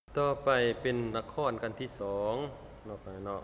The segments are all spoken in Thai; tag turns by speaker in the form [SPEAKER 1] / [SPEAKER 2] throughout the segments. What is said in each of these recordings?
[SPEAKER 1] ต่อไปเป็นนครกันที่สองเนาะเนาะ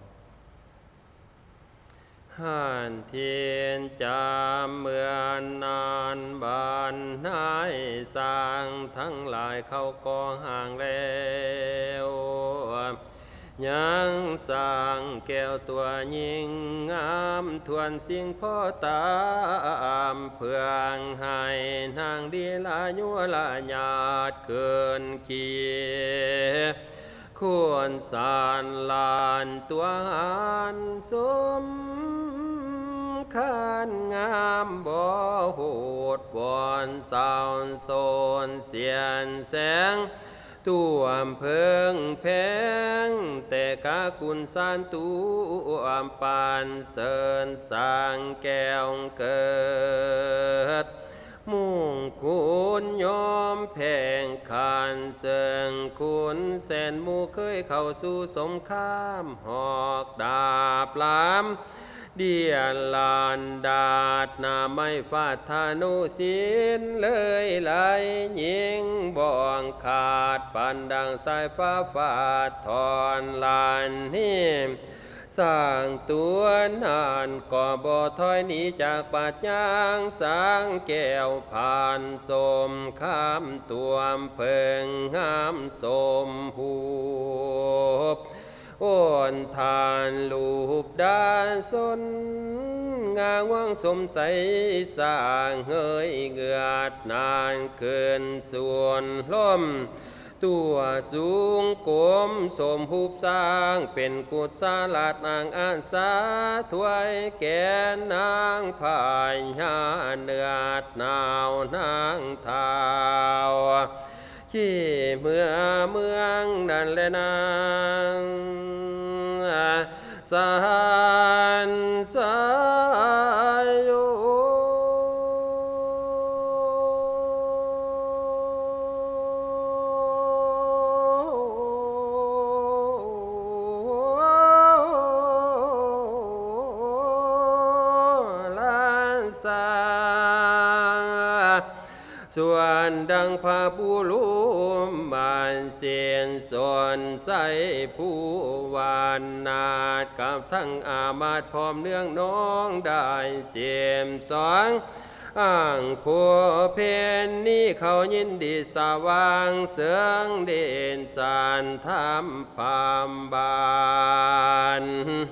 [SPEAKER 1] ห่านเทียนจามเมือนนานบานนายสร้างทั้งหลายเข้ากองห่างแล้วยังสร้างแก้วตัวยิ่งงามทวนสิ่งพ่อตามเพื่องให้นางดีลายัวลาญาติเกินเคียควรสารลานตัวหานสมขานงามบ่โหดบอนสาวโซนเสียนแสงตัวเพิงแพงแต่กากุลสานตัวปานเสินสร้างแก้วเกิดมุ่งคุณยอมแพงคานเสิงคุณแสนมูเคยเข้าสู่สงครามหอกดาบลามเดียนลานดาดนาไม่ฟาดธนูศิลเลยไหลยิงบ่องขาดปันดังสายฟ้าฟาดถอนลานนิ่มสร้างตัวนานก็บ่ถอยหนีจากปาดยางสร้างแก้วผ่านสมข้ามตัวเพิงงามสมหูอ้นทานลูบดาสนงาว่างสมใสสร้างเฮยเกือดนานเกินส่วนล่มตัวสูงกลมสมหูบสร้างเป็นกุศลาดนางอาสาถวยแก่นางพายหาเนื้อหนาวนางเท้าที่เมืองนั่นแหละนางสานสายโยส่วนดังพาผู้ลุมบานเสียนส่วนใสผู้วานนาดกับทั้งอามาตพร้อมเนื่องน้องได้เสียมสองอ่างขัวเพนนี้เขายินดีสว่างเสืองเด่นสารทำพามบาน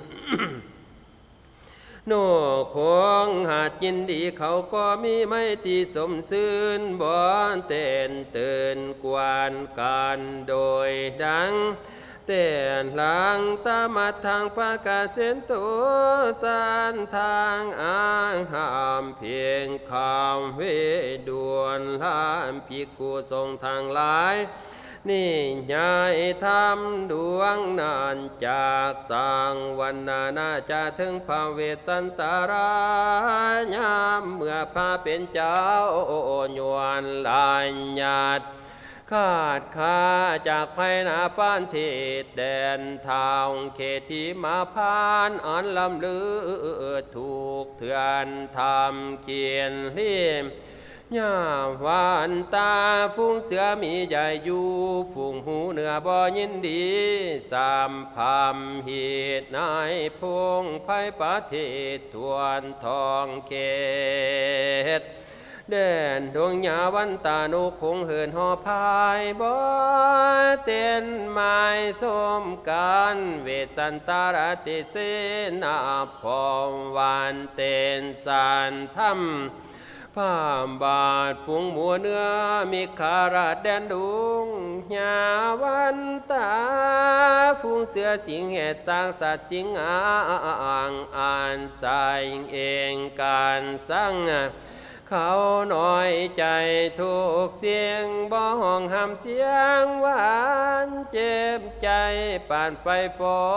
[SPEAKER 1] โนคงหาดยินดีเขาก็มีไม่ตีสมซื่นบ่เต้นเตือนกวนกันโดยดังเต้นหลังตามาทางประกาศเส้นตัวสานทางอ้างห้ามเพียงคำเวดวนห้ามพิกูทรงทางหลายนี่ยายทำดวงนานจากสร้างวันนาจะถึงพระเวสสันตรายามเมื่อพาเป็นเจ้าโยนลายญาติขาดขาจากภัยนาปานเทศแดนทาวเขตที่มาพานอ่อนลำลือถูกเถื่อนทำเขียนเลี่ยมย่าวานตาฟุ้งเสือมีใหญ่อยู่ฝูงหูเหนือบ่ยินดีสามพามเหตุนายพงไพ่ประเทศทวนทองเขตแดนดวงหญ้าวันตานุคงเหินหอพายบ่เต้นไม้สมกันเวสสันตารติเสนาพอมวานเต้นสันธรรมผ้าบาทฝูงมัวเนื้อมีขาราดแดนดุงหญ้าวันตาฝูงเสือสิงแหดสร้างสัตว์สิงอ่างอ่านใส่เองการสร้างเขาน้อยใจทุกเสียงบ่ห้องห้ามเสียงหวานเจ็บใจปานไฟฟ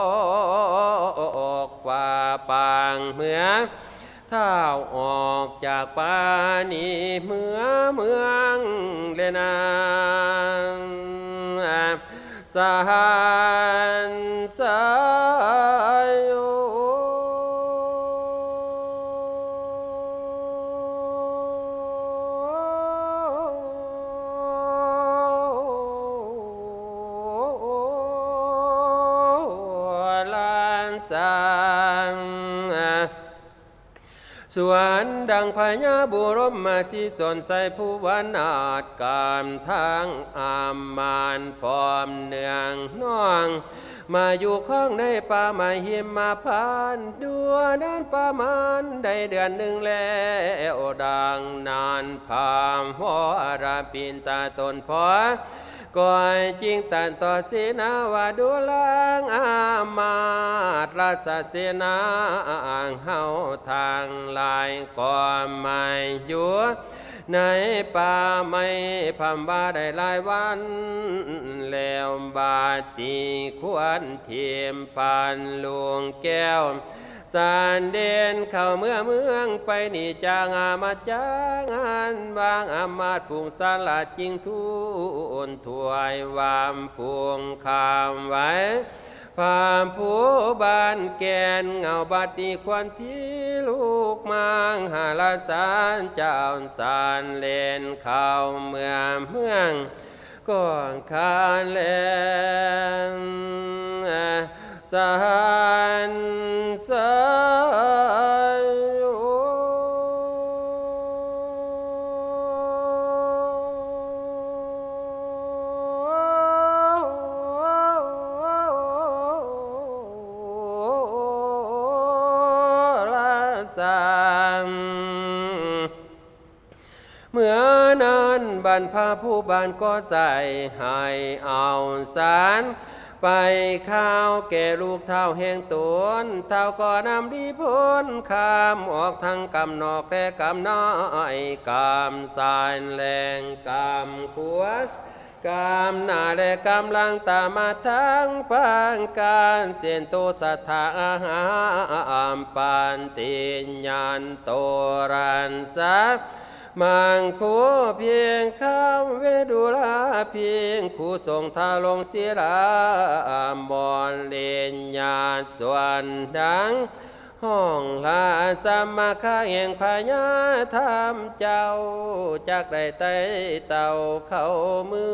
[SPEAKER 1] อกฝ่าปางเมืองเท้าออกจากป่านี้เมืองเลนางสานสายโยสังส่วนดังพญาบุรมมาสิสนใส่ผู้วันอาจกามทางอามมานพร้อมเนืองน้องมาอยู่ข้องในป่าไม้หิมมาพานดัวด้านป่ามันได้เดือนหนึ่งแล้วดังนานพามวราปินตาตนพอก่อยจริงตันต่อเสนาวาดูลังอามาตราชเสนาอ่างเฮาทางลายก่อไม่อยู่ในป่าไม่พำบาได้หลายวันแล้วบาตีควรเทียมปานลวงแก้วสานเด่นเข้าเมืองไปนี่จางอามาจางอันบางอามาตฝูงสาลาจริงทุนถวยวามพวงคามไว้พามผู้บานแกนเงาบัดนี้ควันที่ลูกมังหาลาสานเจ้าสานเล่นเข้าเมืองก่อนคานแลนสานสายเมื่อนั้นบรรพผู้บานก็ใส่ให้เอาสารไปข้าวแก่ลูกเท่าแห่งตนเท่าก็นำดีพ้นข้ามออกทั้งกำนอกแต่กำน้อยกำสายแรงกำขวดกำหน้าและกำลังตามมาทั้งปังการเสียนโตสัทธาอาหามปานติญญาณโตรันสักมังคูเพียงคำเวดุลาเพียงคู่ทรงทาลงศิลาบอนเลนญาส่วนดังห้องลาสามาคาแห่งพญาธรรมเจ้าจากได้ไต่เต่าเข้าเมื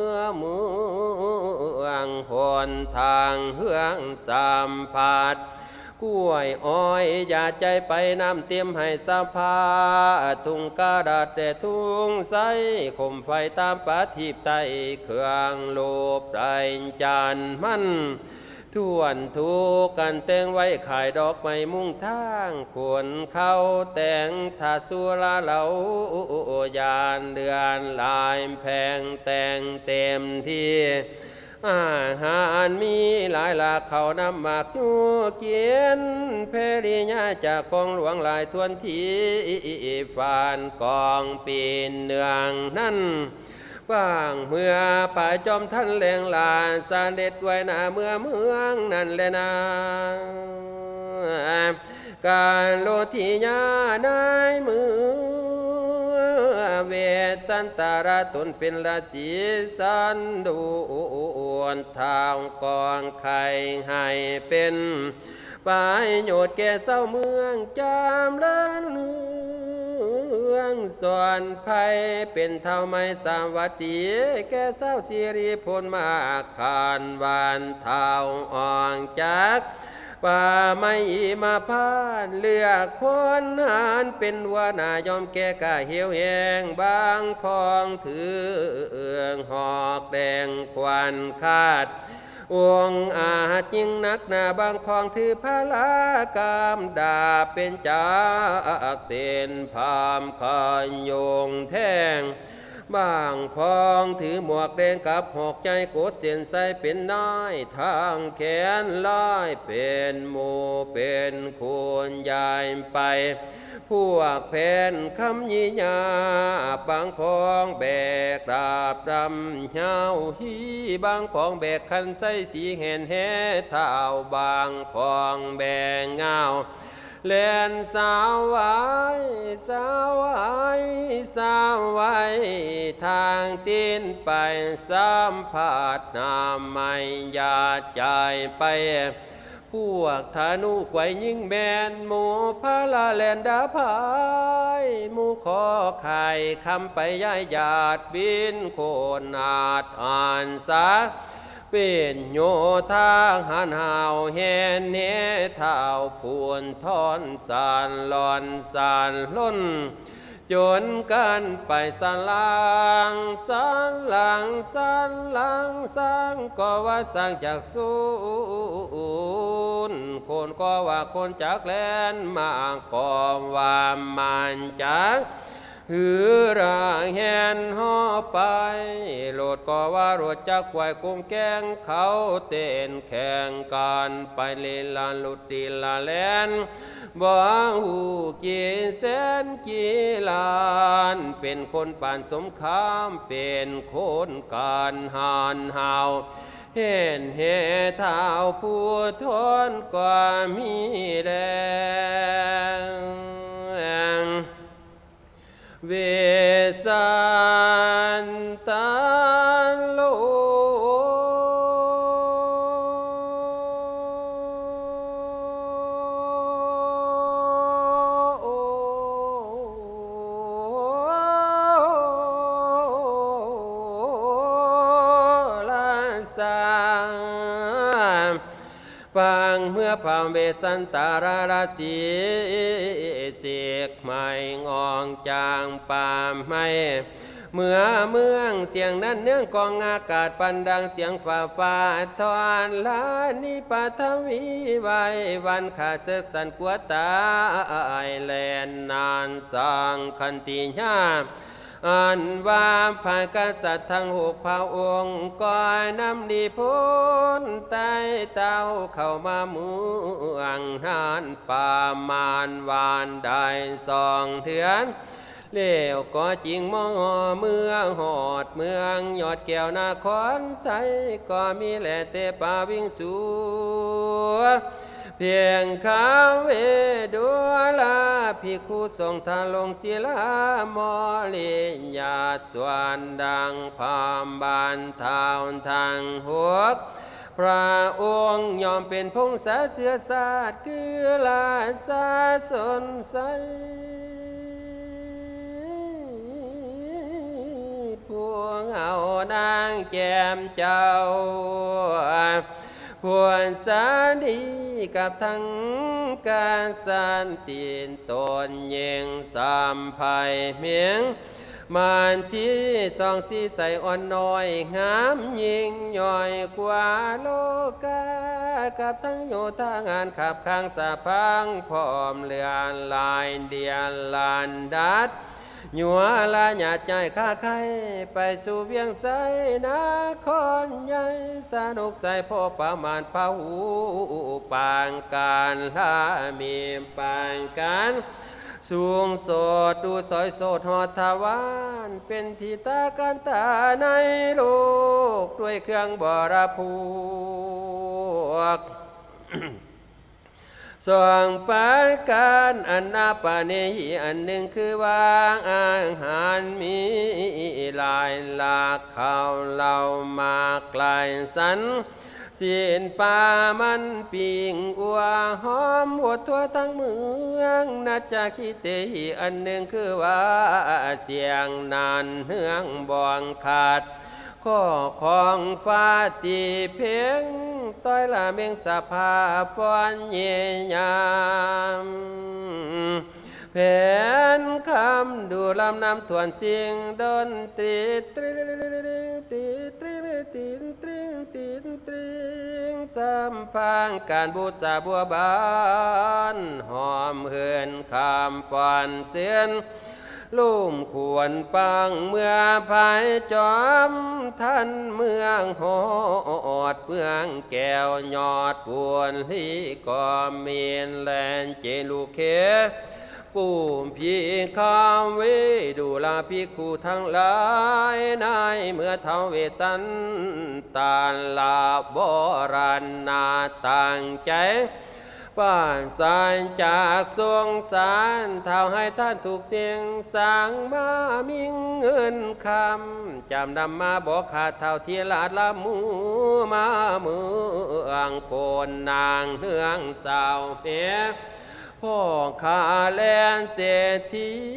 [SPEAKER 1] องหนทางเฮืองสัมผัสกล้วยอ้อยอย่าใจไปน้ำเตรียมให้สะพาทุ่งกระดาษแต่ทุ่งใสคมไฟตามปะทิบไตเครื่องโลบไรจันมันทวนทุกกันแต่งไว้ขายดอกไม้มุ่งทางขวนเข้าแต่งทาสุราเหลายานเดือนลายแพงแต่งเต็มที่อาหารมีหลายหลากเขานำหมากยูเกียนเพริญาจากกองหลวงหลายทวนทีฟานกองปีนเนืองนั่นว่างเมื่อป่าจอมท่านแหลงลานสานเด็ดไว้หน้าเมืองนั่นแหละนะการโลธิญาได้มือเวทสันตาราตนเป็นราศีสันดูนทางกองไข่ให้เป็นประโยชน์แก่เศร้าเมืองจามเลินเมืองส่วนภัยเป็นเท่าไม้สามวัตถีแก่เศร้าสิริพลมากขานวานเท่าอ่องจักป่าไม่มาพานเลือกคนหานเป็นวานายอมแก่กะเหี่ยวแหงบางพองถือหอกแดงควันคาดวงอาจยิ่งนักหนาบางพองถือพลากามดาเป็นจากเต้นพามขยงแทงบางพองถือหมวกแดงกับหอกใจโกดเสียนใสเป็นน้อยทางแขนลอยเป็นหมูเป็นคนยายไปพวกแผ่นคำยี่ยาบางพองแบกดาบดำเหี่ยวฮีบางพองแบกคันใสสีแห่นแห่เท้าบางพองแบกเงาเล่นสาวไว้สาวไว้สาวไว้ทางตีนไปสัมผัสน้ำไม่หยาดใจไปพวกธนูไกวยิ่งแมนหมูพาลาแลนดาพายหมูขอไข่คำไปย้ายหยาดบินโคนอาดอ่านสาเป็นโยธาหันหาวแห่เนเท้าพูนทอนสารหลอนสารล้นจนกันไปสันลังสันลังสันลังสังก็ว่าสร้างจากศูนย์คนก็ว่าคนจากแลนมาก็ว่ามันจากหือร่างแหนห่อไปโหลดก็ว่ารถจักไว้กุ้งแกงเขาเต้นแข่งกันไปเลลาลุติลาแลนบ่หูกี่แสนกี่ล้านเป็นคนป่านสมคามเป็นคนการหานหาวเห็นเหตุเท้าผู้ทนกว่ามีแรงเวสันตาโลฟังเมื่อพามเวสันตาราศีเสกไม่งองจางปามไม่เมื่อเมืองเสียงนั้นเนื่องกองอากาศปันดังเสียงฝ่าฟ้าทอนลานิปัทวีไว้วันขาเสกสันกัวตาแลนนานสร้างคันติญาอันว่าภายกษัตริย์ทั้ง6 พระองค์ก่อนนำดีพ้นใต้เต้าเข้ามาเมืองหานป่ามานวานได้2 เถือนเลี้ยวก็จริงมองเมืองหอดเมืองยอดแก้วนครใสก็มีแหล่เตป่าวิ่งสู่เพียงข้าเวดุลาภิกขุทรงทาลงศิลามอลิญาสวนดังพามบานเท้าทางหัวพระองค์ยอมเป็นพงศาเสือศาสตร์คือลาสาสนใสพวงเอานางแก้มเจ้าพวนสาดีกับทั้งการสันตินตนเยิงสามภัยเมียงมันที่2 สีใสอ่อนน้อยงามยิ่งย่อยกว่าโลกากับทั้งโยธางานขับข้างสะพังพร้อมเรือนลายเดียนลานดัดหยัวลาหยาดใจข้าไข่ไปสู่เวียงไสนครใหญ่สนุกใส่พ่อประมาณพะหูปางการลามีปางการสูงโสดดูสอยโสดหอดทวานเป็นที่ตาการตาในโลกด้วยเครื่องบรพวกส่วนปาการอันนาปาเนหิอันหนึ่งคือวางอาหารมีหลายหลากข้าวเหล่ามากลายสันสินปามันปิงอัวหอมหดทั่วทั้งเมืองนาจาคิเตหิอันหนึ่งคือว่าเสียงนานเฮืองบองขาดข้อของฟ้าตีเพียงต้อยละเมงสภาฟอนเยียมแผนคำดูลำน้ำทวนเสียงดนตรีตรีตรีตรีตรีตรีตรีตรีสัมพังการบูชาบัวบานหอมเฮือนคำฟอนเสียนลุ่มขวนปังเมื่อภายจอมท่านเมืองหอดเมืองแก้วยอดปวนลีก็เมียนแลนเจลูเคปู่พี่ข้ามเวดูลาภิกขุทั้งหลายนายเมื่อเท้าเวสันตาลาโบราณนาต่างใจป่านสายจากทรงสารเท่าให้ท่านถูกเสียงสางมามิ่งเงินคำจำนำมาบอกขาดเท่าที่ลาดละมูมาเมืองโคนนางเนืองสาวเปียพ่อข้าแลนเศรษฐี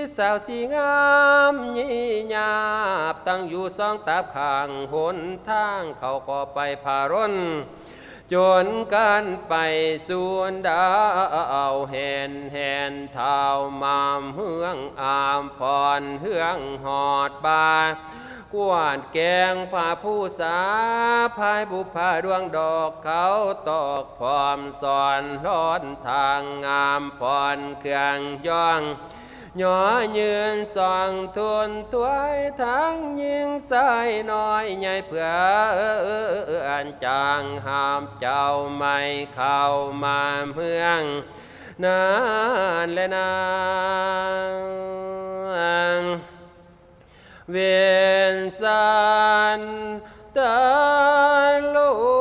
[SPEAKER 1] สาวสีงามยี่หยาบตั้งอยู่สองตาข้างหนทางเขาก็ไปพารนจนกันไปส่วนดาวแห่นเท้ามามเฮืองอามพรเฮืองหอดบากวาดแกงผ้าผู้สาพายบุพาดวงดอกเขาตอกพร้อมสอนร้อนทางงามพรเครื่องย่องหย่อยืนส่องทวนถวยทั้งยิงใส่น้อยใหญ่เพื่ออันจางห้ามเจ้าไม่เข้ามาเมืองนานและนานเวียนสันตาโล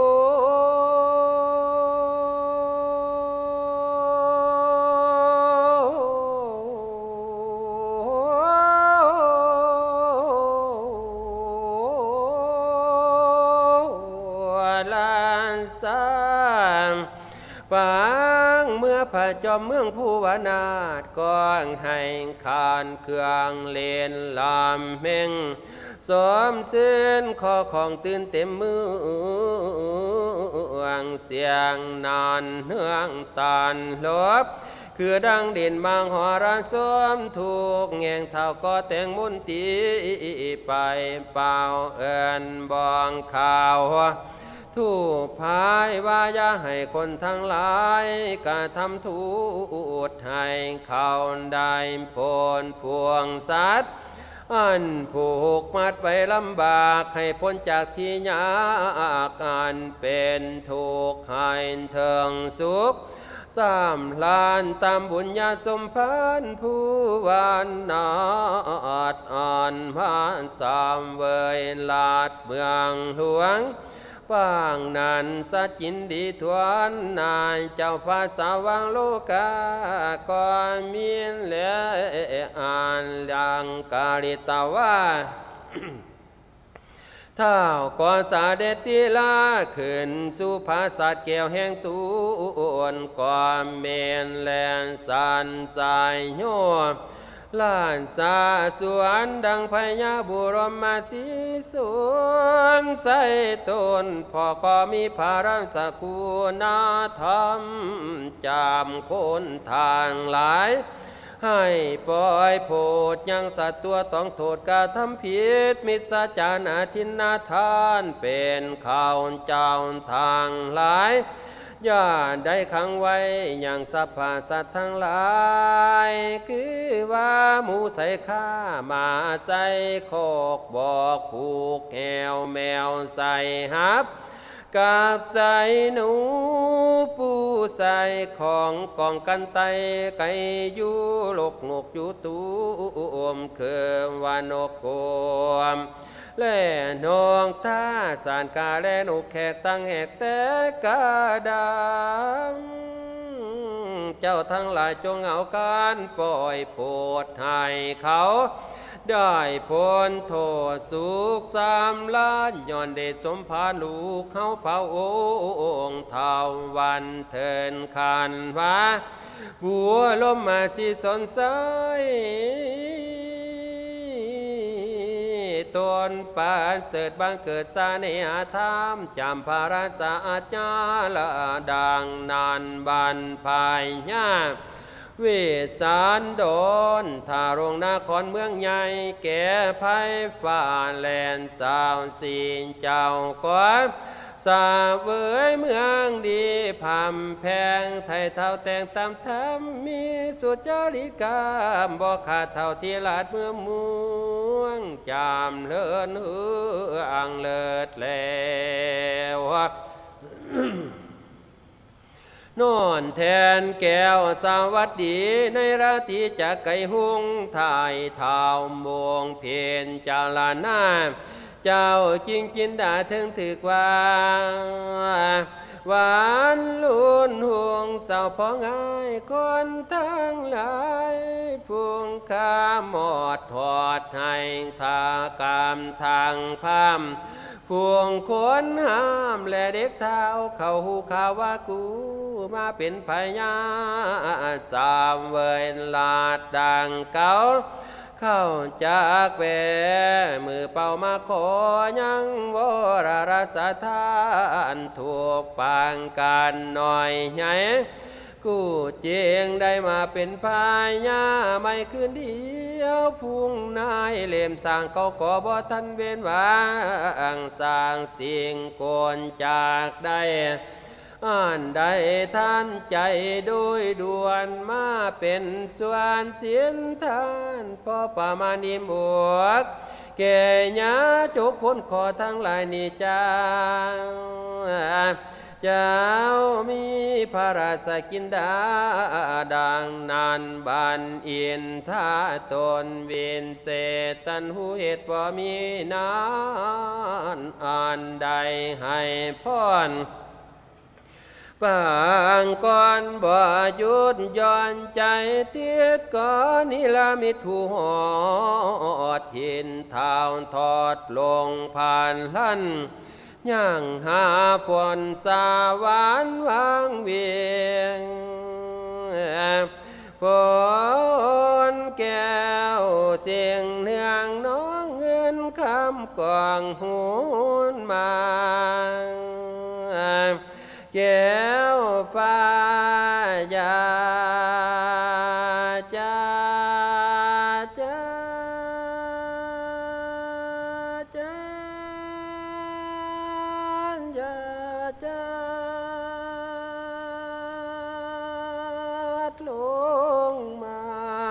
[SPEAKER 1] ปังเมื่อพระจอมเมืองผู้วนาถก้องให้ขานเครื่องเล่นลำเม่งสมสิ้นขอของตื่นเต็มมือเสียงนานเนืองตานลบคือดังเด่นบางหอรานสมถูกแงงเท่าก็แต่งมุนตีไปเป่าเอินบองข่าวทูกพายว่าอย่าให้คนทั้งหลายกระทำทูดให้เขาได้ผลพวงสัตว์อันผูกมัดไปลำบากให้พ้นจากที่ยากอันเป็นทุกข์ให้เถิงสุขสามลานตามบุญญาสมพันธ์ผู้วานนาดอ่อนพานสามเวยลาดเมืองหลวงปางนั้นสัจจินดีทวนนายเจ้าฟ้าสาวังโลกาก็มีและอ่านยังกาลิตาวาเท้าก่อนสาเดติลาขึ้นสู่ภาษาแก้วแห่งตูนก่อนเมนแลนสันสายโยลานสาสวนดังพญาบุรมาสีสวนใส่ตนพอก็มีภารัสกุณธรรมจำคนทางหลายให้ปล่อยโพดยังสัตว์ตัวต้องโทษกระทำผิดมิจฉานาทินนาทานเป็นข่าวเจ้าทางหลายอย่าได้ขังไว้อย่างสัพพะสัตว์ทั้งหลายคือว่าหมูใส่ข้ามาใส่โคกบอกผูกแก้วแมวใส่ฮับกับใจหนูผู้ใส่ของกองกันไตไก่อยู่หลกงกอยู่ตูมเคืองวานกโคมและนองท่าสานกาและนกแขกตั้งแหกแต่กาดำเจ้าทั้งหลายจงเอาการปล่อยโพดให้เขาได้พ้นโทษสุขสามล้านย้อนเดชสมภารลูกเขาเผาองค์เท่าวันเทินคันว่าบัวลมมาสิสนใสตนปานเสดบังเกิดสาเนหธรรมจำภาราสาอาจาละดังนานบันภายญาเวสานโดนทารงนครเมืองใหญ่แก่ภัยฝ่าแลนสาวสีเจ้าก่อนสาเวยเมืองดีพำแพงไทยเท่าแต่งตามธรรมมีสุจริตกรรมบ่ขาดเท่าที่ลาดเมื่อม่วงจามเลินเฮืองเลิศแล้วนอนแทนแก้วสวัสดีในราตรีจากไก่หุงถ่ายเท้ามวงเพียนจาลานาเจ้าจริงจินดาถึงถึกว่าหวานลุ่นห่วงเศร้าพอง่ายคนทั้งหลายฟูงข้าหมดหอดให้ทากามทางพามฝูงคนห้ามและเด็กเท้าเขาหูข่าวว่ากูมาเป็นพญาสามเวนลาดดังเก่าเข้าจากแวมือเป่ามาขอยังวรสถานถูกปางการหน่อยใหญ่กูเจียงได้มาเป็นพญาไม่คืนเดียวฟุ้งนายเล่มสร้างเขาขอบ่ทันเว้นวางสร้างสิ่งโกนจากได้อ่านได้ท่านใจโดยด่วนมาเป็นส่วนเสียนท่านพอประมาณนิมวกแก่ยาจกพ้นขอทั้งหลายนี่จ้าเจ้ามีพระราชกินดาดังนั้นบันเอียนท่าตนเวียนเศตันหูเหตุบ่มีนานอ่านใดให้พรปางก่อนบ่หยุดย้อนใจเทียดก่อนนิลมิตผู้หอดหินเท้าทอดลงผ่านลั่นย่างหาฝนสาวานวางเวียงฝนแก้วเสียงเนืองน้องเงินคำกองหูนมาแก้วฟ้ายาจ้าจ้าจ้าจ้าลงมา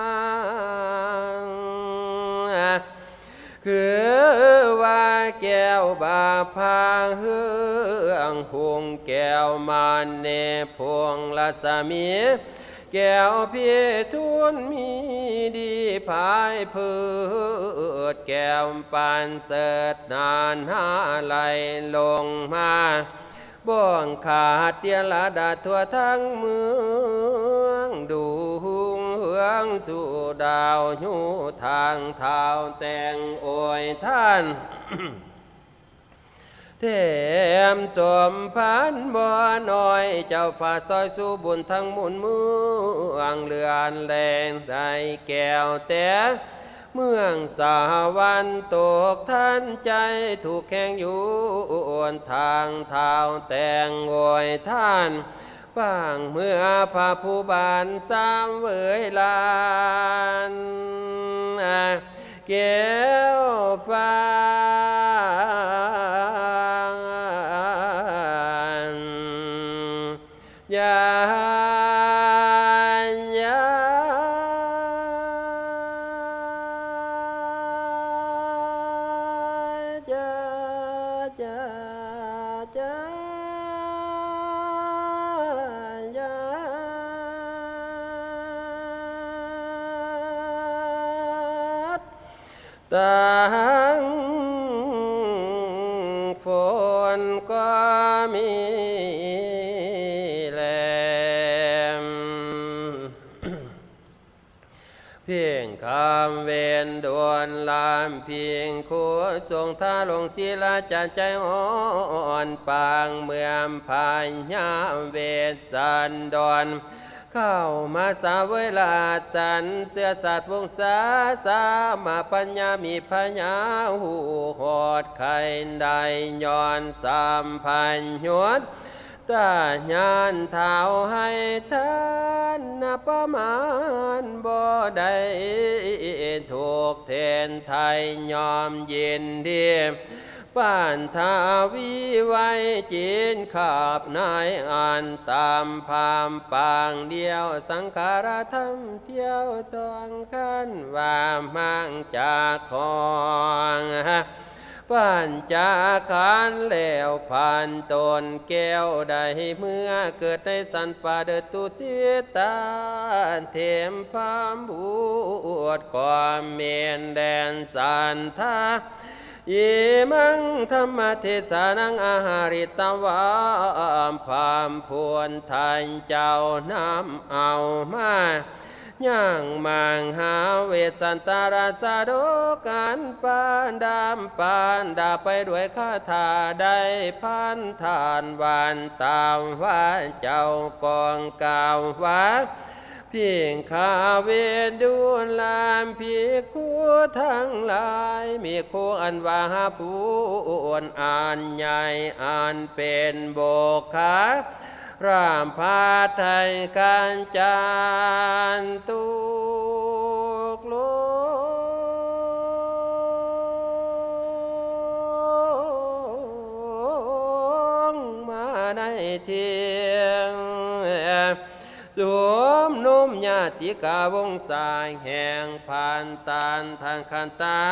[SPEAKER 1] คือว่าแก้วบาพาเฮืองพวงแก้วมาเนพวงลัสมีแก้วเพียทุนมีดีภายพืชแก้วปานเสดนานหาไหลลงมาบ่วงขาดเตียละดาทั่วทั้งเมืองดูหุงเฮืองสู่ดาวหูทางเท้าแต่งโอยท่านเทมจมพันบ่อน้อยเจ้าฝ่าซอยสู่บุญทั้งมุนเมืองเลือนแรงได้แก้วแต่เมืองสาวันตกท่านใจถูกแข่งอยู่อ่อนทางเท้าแต่งโอยท่านบ้างเมื่อพระผู้บานสามเวยลานแก้วฟ้ายายาจ้าจ้าจ้ายาตั้งฝนก็มีเพียงคำเวนดวนลามเพียงขัวทรงท่าลงศิลาจันใจอ่อนปางเมื่อมพายยามเวทสันดอนเข้ามาสาเวลาสันเสื้อสัตว์วงศาสามาปัญญามีพญาหูหอดไข่ใดย้อนสามพันหยวดตาญานเท้าให้ท่านนับประมาณบ่ได้ถูกเทนไทยยอมยินดีป้านทาวิไว้จีนขาบนายอ่านตามพามปางเดียวสังขารธรรมเที่ยวตองขันว่ามั่งจากของป้านจากขันแล้วผ่านตนแก้วได้เมื่อเกิดในสันป่าเดตุสิตาเทมพามบูดความเมียนแดนสันทายิมังธรรมเทศานังอาหาริตวามพามพวนทานเจ้านำเอามาย่างมังหาเวสันตาราสาโดกันปานดามปานดาไปด้วยคาถาได้พันทานวานตามว่าเจ้ากองกาวว่าเพียงข้าเวดูลามพีคู่ทั้งหลายมีคู่อันว่าฟูนอ่านใหญ่อ่านเป็นโบกขารามพาไทยการจานตุกโลงมาในเทียงสวมนุ่มญาติกาวงสายแห่งผ่านตานทางคันตา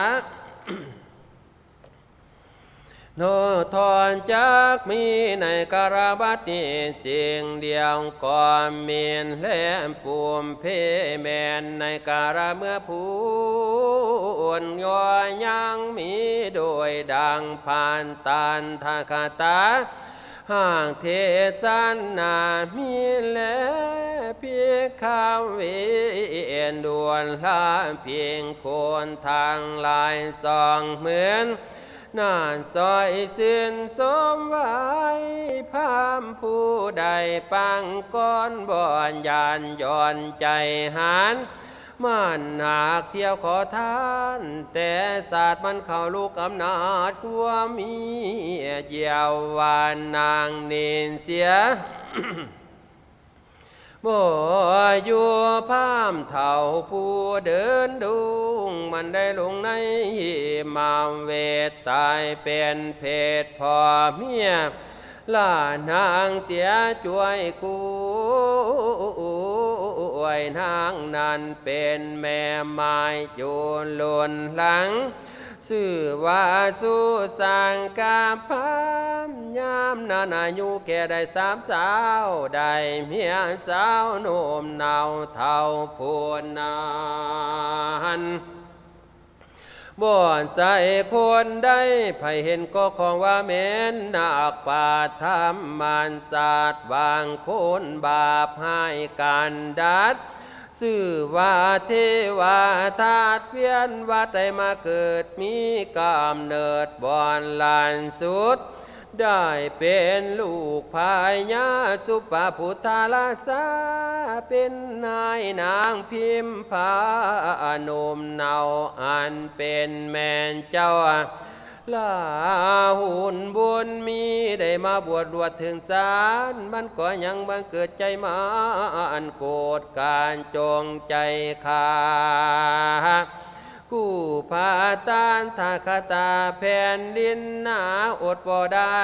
[SPEAKER 1] โนทอนจักมีในกราบัตินี้สิ่งเดียวก่อมีนและปุ่มเพแมนในการเมื่อผู้นย่อยังมีโดยดังผ่านตานทาคาตาห่างเทศนามีและเพียงข้าวเวียนด่วนละเพียงคนทางลายสองเหมือนนานซอยสิ้นสมไว้พามผู้ใดปังก้อนบ่อนยานย่อนใจหานมันหนักเที่ยวขอทานแต่ศาสตร์มันเข้าลูกอำนาจกลัวมีเยี่ยววานนางเนินเสีย บ่อยู่พามเท่าผู้เดินดุงมันได้ลงในมามเวทตายเป็นเพศพ่อเมียล่านางเสียช่วยกูอวยนางนั้นเป็นแม่ไม้โยนหล่นหลังสื่อว่าสู้สังกาพามยามนาอายุแก่ได้3 สาวได้เมียสาวหนุ่มเนาเท่าพูนนานบ่อนใส่คนได้ไผเห็นก็ของว่าเม้นนักปาธรรมมันศาสตร์วางคนบาปให้กันดัดสื่อว่าเทวาธาตุเพียนว่าได้มาเกิดมีกำเนิดบ่อนลานสุดได้เป็นลูกพายญาสุปพุทธาลาสาเป็นนายนางพิมพานมเนาอันเป็นแม่เจ้าลาหุ่นบุญมีได้มาบวชถึงศาลมันก็ยังบังเกิดใจมาอันโกรธการจงใจขากู้พาตานทาคตาแผ่นดินหนาอดบ่ได้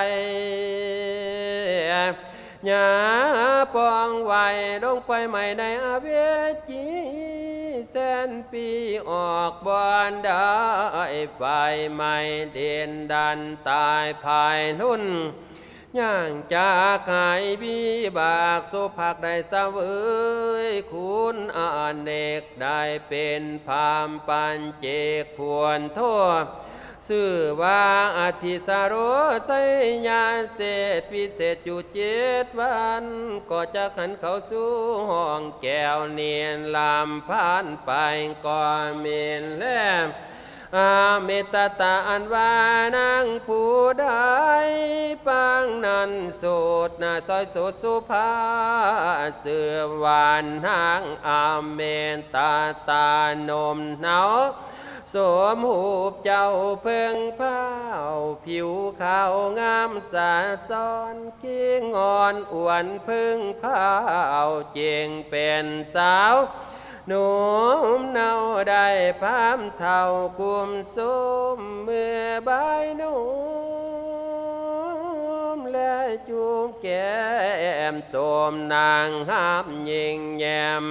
[SPEAKER 1] หยาปองไว้ลงไปใหม่ในอเวจีแสนปีออกบอนได้ไฟใหม่เด่นดันตายภายนุ่นย่างจากหายบีบากสุภักได้เสวยคุณอาเนกได้เป็นพามปัญเจกพวนโทษสื่อว่าอธิสารไสญาเศษพิเศษอยู่7 วันก็จะขันเข้าสู่ห้องแก้วเนียนลำผ่านไปก่อเมนแลมอาเมตตาอันวานางผู้ใดปังนั้นโสดนาซอยโสดสุภาเสื่อวานนางอาเมนตานมเนาสวมหูบเจ้าเพิ่งเผาผิวขาวงามสาซ้อนขี้งอนอวนพึ่งเผาเจียงเป็นสาวหนุ่มเนาได้พามเท่ากุมสุมเมื่อใบนุ่มและจูบแก้มโสมนางห้ามยิงแยม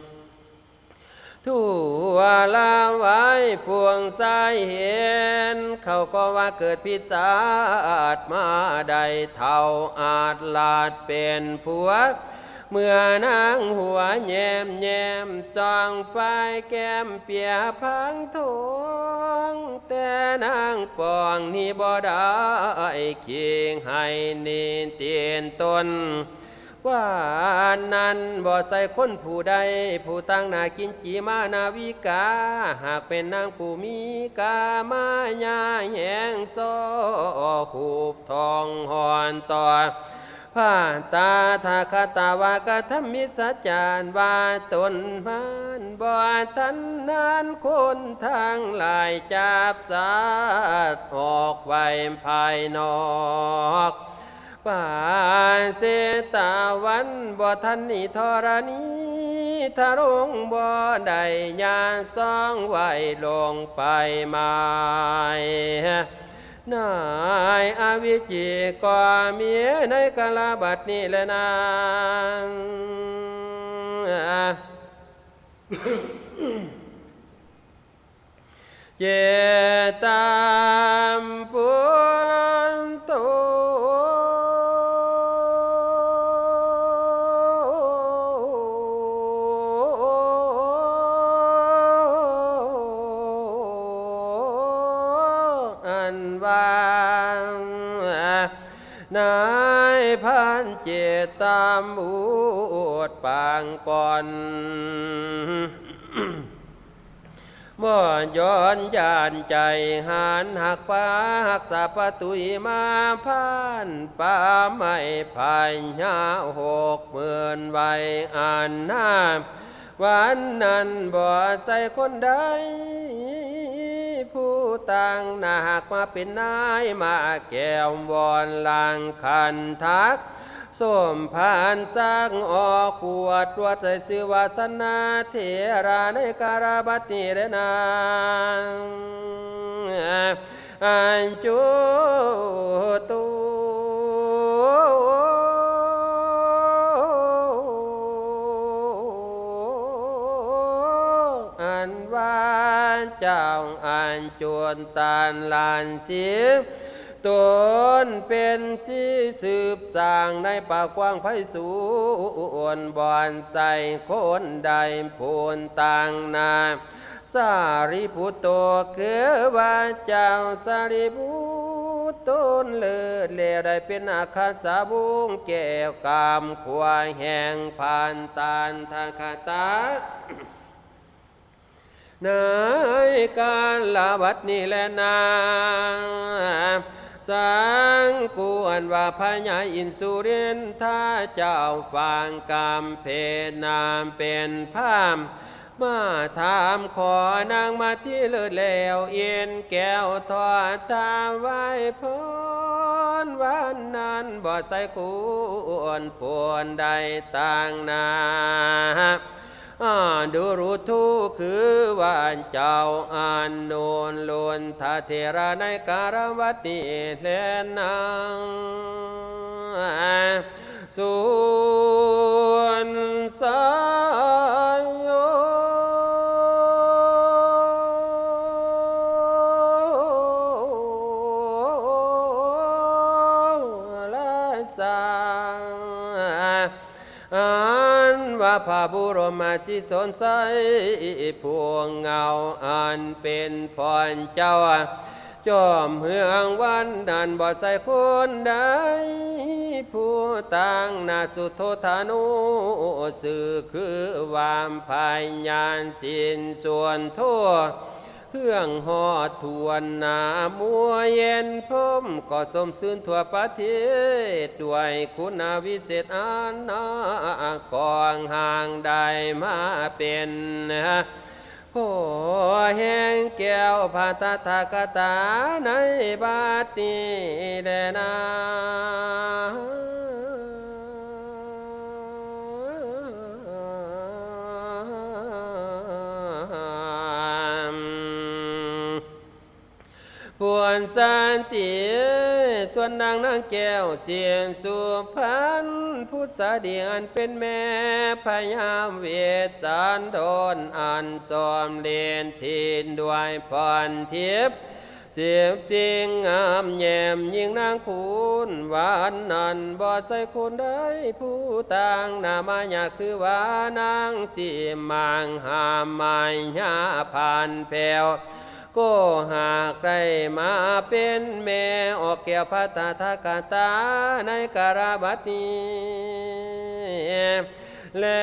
[SPEAKER 1] ทั่วลาไว้พวงสายเห็นเขาก็ว่าเกิดพิษาอาจมาได้เท่าอาจลาดเป็นผัวเมื่อนางหัวแยมจองไฟแก้มเปียพังทงแต่นางปองนี่บ่ได้เคียงให้นิเตียนตนวว่านั้นบ่ใส่คนผู้ใดผู้ตั้งหน้ากินจีมานาวิกาหากเป็นนางผู้มีกามายาแหงโซหูบทองหอนต่อผ้าตาทาคตาวากธรรมิสัจจานว่าตนมันบ่ทันนานคนทางหลายจับสัตว์ออกไว้ภายนอกป่าเสตาวันบ่ทันนิธรณีทารงบ่ได้ยาซองไว้ลงไปไม้นายอวิจิก็มีในกาลบัดนี้แลนางเจตามปุนโตนายพันเจตามบูดปางก่อนบ่ย้อนยานใจหานหักป้าหักสาปตุยมาพันป้าไม่พายหา60,000ใบอ่านหน้าวันนั้นบ่ใส่คนใดผู้ต่างหน้าหากมาเป็นนายมาแก้ววอนลางคันทักส้มผ่านสร้างออกปวดวัดใจสื่อวาสนาเถราในการบัตินี้ได้นางอันจุตุอันว่าเจ้าอันจวนตานลานเสียตนเป็นสีสืบสร้างในป่ากว้างไพศาลบ่อนใส่คนใดพูนต่างนาสารีพุตโตคือว่าเจ้าสารีพุตโตเลือดเล่ได้เป็นอาคาสาบุงแก้วกามขวายแห่งผ่านตานทางคาตาในการละวัดนี้แลนางสังกวนว่าพญาอินสุรินทราเจ้าฟางกามเพนามเป็นพามมาถามขอนางมาที่เลือดแล้วเอียนแก้วทอดตาไว้พรวันนั้นบ่ใส่ควรพวนใดต่างนาดูรู้ทุกคือวันเจ้าอันโนนลนทาเทระในการวัติเลนางส่วนสายโยละสังว่าพระบุรมาสิสนใสพวงเงาอันเป็นพรเจ้าจอมเฮืองวันนันบ่ใส่คนใดผู้ต่างนาสุโธธานุสื่อคือวามภายญาณสินส่วนทั่วเครื่องหอดทวนนามัวเย็นพมก็สมซื่นทั่วประเทศด้วยคุณวิเศษอันนากองห่างได้มาเป็นโอ้แห่งแก้วพาตถาคตาในบัดนี้แลนาพวนสันติส่วนนางแก้วเสียงสุพรรณพุทธาดีอันเป็นแม่พยามเวทสานโดนอันสอมเลียนทินด้วยพรทิพย์เสียบจริงงามแย้มยิ่งนางคุณหวานนันบ่ใส่คนใดผู้ต่างนามายาคือว่านางสีมังหามายาผ่านแผ่วกก็หากได้มาเป็นแม่ออกแก้วพระตถาคตาในกาลบัดนี้และ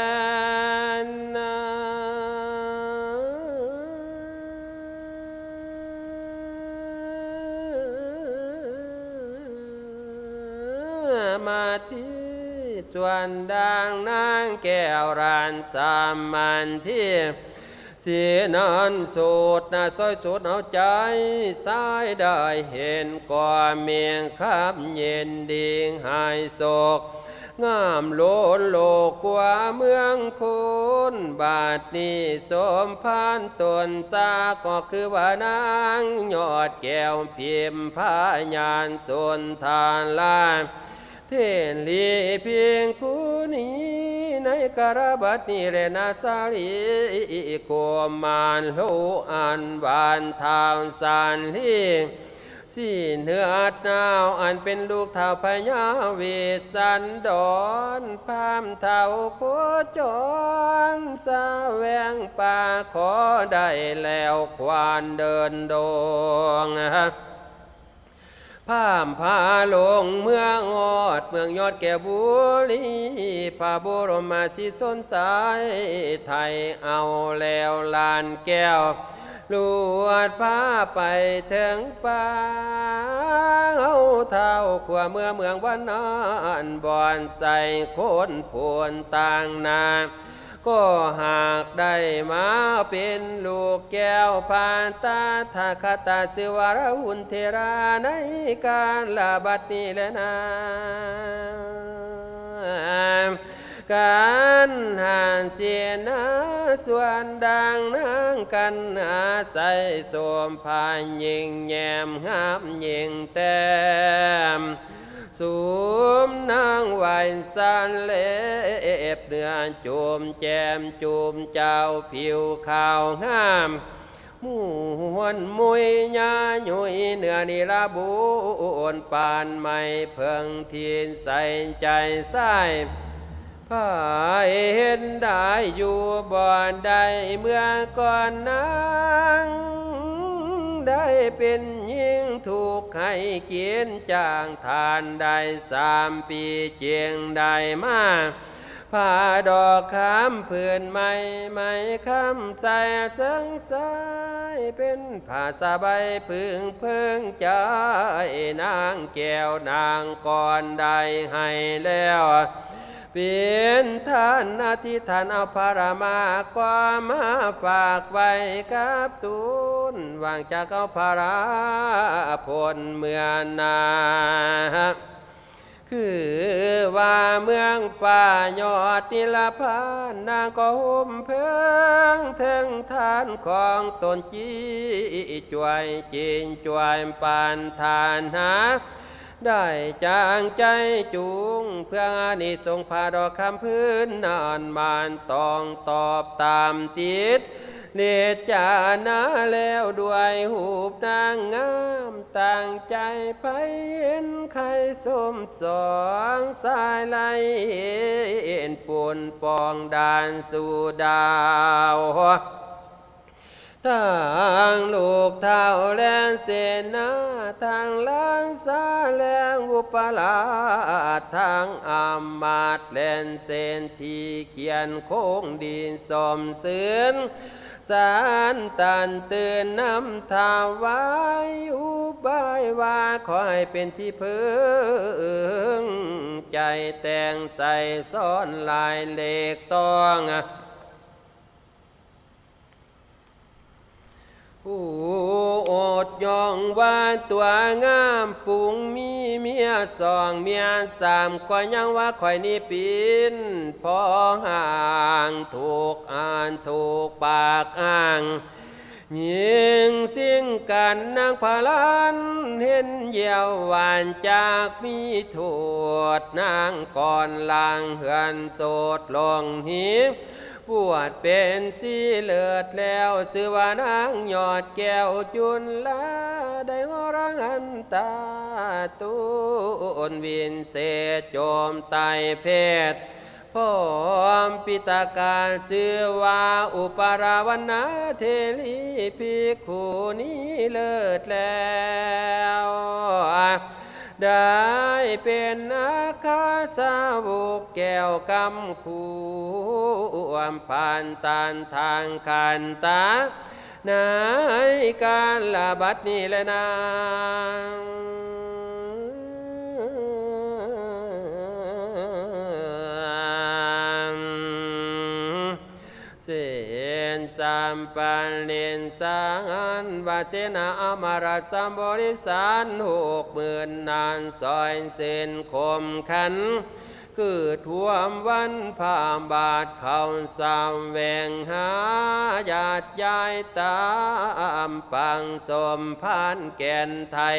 [SPEAKER 1] มาที่ส่วนดังนางแก้วรานสามมันที่สีนอนสูดน่าซอยสูดเอาใจสายได้เห็นก่อเมียงคับเย็นดิ่งหายโศกงามโลนโลกกว่าเมืองคุณบาดนี้สมพานตนซาก็คือว่านางยอดแก้วพิมพายานสนทานลาเทนลีเพียงคู่นี้ในกาลบัดนี้เรนาสาลีโกมานโลอันบานทาวสานลีสีเนื้อหนาวอันเป็นลูกเท้าพญาเวสสันดรพามเท้าโคจรสะแวงป่าขอได้แล้วควานเดินดงพามพาลงเมืองอดเมืองยอดแก้วบุรีพระบรมสิสนสายไทยเอาแล้วลานแก้วลวดพาไปถึงป่าเอาเท้าขวาเมืองวันนานบอนใส่โคนโพนต่างนาก็หากได้มาเป็นลูกแก้วพานตาทาคตาสิวรหุนเทราในการลาบัดนี้แลนะการหานเสียนาส่วนดังนางกันอาศัยสมพานยิงแยมงามยิงแต้มสูมนางไหวสันเล็บเนื้อจุมแจมจุมเจ้าผิวขาวงามมวนมุยญาหยุยเนื้อนิราบุญปานไม่เพิ่งทีนใส่ใจใส่พาเห็นได้อยู่บ่อนใดเมื่อก่อนนั้นได้เป็นยิ่งถูกให้เกียนจางทานได้3 ปีเจียงได้มาผ้าดอกคำเพื่อนไม่คำใส่สังสายเป็นผ้าสบายพึ่งใจนางแก้วนางก่อนได้ให้แล้วเปลี่ยนท่านอธิษฐานเอาพระรามาความมาฝากไว้กับตูนวางจากเอาพระราพลเมื่อนาคือว่าเมืองฟ้ายอดนิลพานนางก็ห่มเพิงถึงทานของตนจีจวยจินจวยปานทานหาได้จางใจจุงเพื่ออานิสงส์พาดอกคำพื้นนานมานต้องตอบตามติดเนตจานาแล้วด้วยหูบนางงามต่างใจไปเห็นใครสมสองสายไหลเอ็นปุ่นปองดานสู่ดาวทางลูกเท่าแลนเสนาทางล้านสาแลงอุปราชทางอามาตแลนเสนที่เขียนโค้งดินสมเสือนสารตันเตือนน้ำทาวไว้อุบายว่าขอให้เป็นที่พึ่งใจแต่งใส่ซ้อนลายเล็กต้องผู้อดยองว่าตัวงามฝูงมีเมีย2 เมีย3ก็ยังว่าข่อยนี่ปีนพอห่างถูกอ่านถูกปากอ้างยิงสิ่งกันนางพาลันเห็นเยี่ยวหวานจากมีโทษนางก่อนลางเหือนโสดลงหิบวชเป็นสีเลือดแล้วชื่อว่านางยอดแก้วจุนลาได้งรังอันตาตูนวินเศษโจมไตเพศพร้อมปิตาการชื่อว่าอุปาราวนาเทลีภิกขุนี้เลิศแล้วได้เป็นอาคาสาวกแก้วกำคูผ่านตานทางขันตาในการละบัดนี้และนางเสนสามปันเลนสังวาเสนาอมราสัมบริสาร60,000 นานซอยเส้นคมขันคือท่วมวันผ่าบาทเขาสามแวงหาญาติยายตามปังสมพานแก่นไทย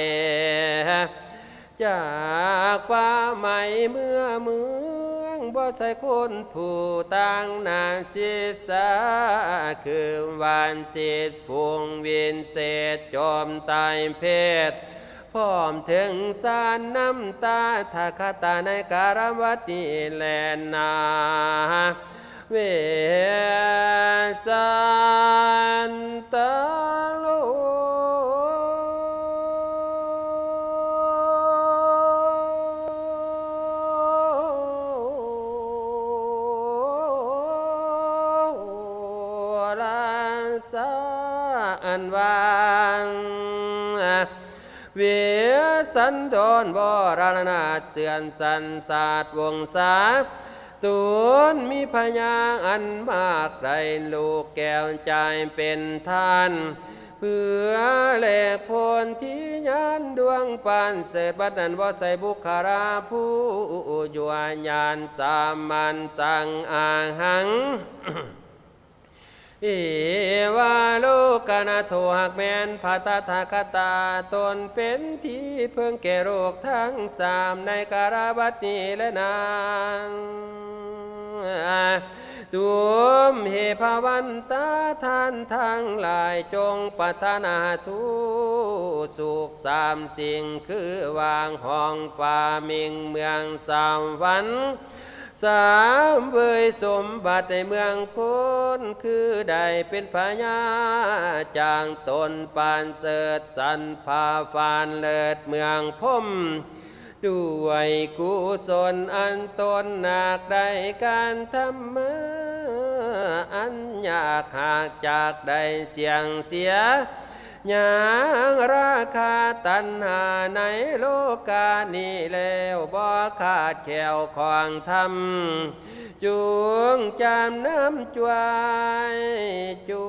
[SPEAKER 1] จากป่าใหม่เมื่อเมืองบ่ใช่คนผู้ต่างนาศิษาคือวานศิษย์พวงเวียนเศษจอมตายเพศพร้อมถึงสารน้ำตาทักตาในการวัติแลนาเวสันตโลอันวางเวสันดรบรณนาเสื่อนสันศาสตร์วงศาตุนมีพญาอันมากใดลูกแก้วใจเป็นท่านเพื่อแลกพลที่ยานดวงปานเสดบัดนั้นบ่ใส่บุคราผู้ยั่วยานสามัญสังอาหังอิวาโลกนาโทหักแมนภัตถาคตาตนเป็นที่เพิ่งแก่โรคทั้งสามในการบัดนี้และนางตุมเหภวันตาท่านทั้งหลายจงปรารถนาทุสุขสามสิ่งคือวางห้องฟ้ามิงเมืองสามวันสามเวยสมบัติในเมืองพ้นคือได้เป็นพญาจางตนปานเสดสันพาฟานเลิศเมืองพมด้วยกุศลอันตนหนักได้การทำมาอันยากหากจากได้เสียงเสียยังราคาตัณหาในโลกานี้แล้วบ่ขาดแขวของธรรมจุงจำน้ำจวยจุ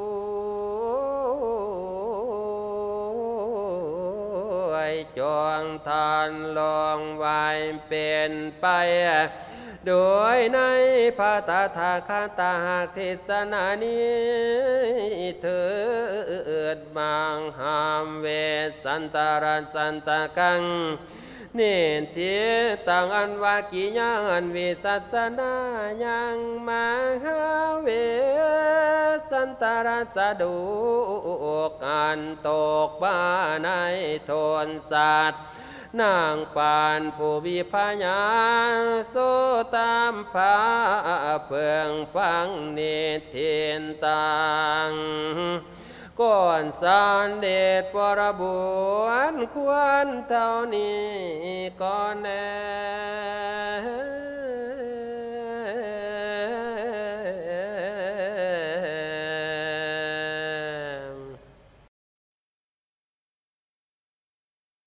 [SPEAKER 1] ยจองทานลองไว้เป็นไปโดยในพระตถาคตหากเทศนานี้เถิดบางหามเวสันตารันสันตะกังเนติตังอันวากิยังอันวิสัสนายังมหาเวสันตารัสดุกอันตกบ้าในโทนศาสตร์นางปานผู้วิพญาโสตามพาเพื่องฟังเนเทนตังก่อนสารเดชปรบุญควรเท่านี้ก่อนแน่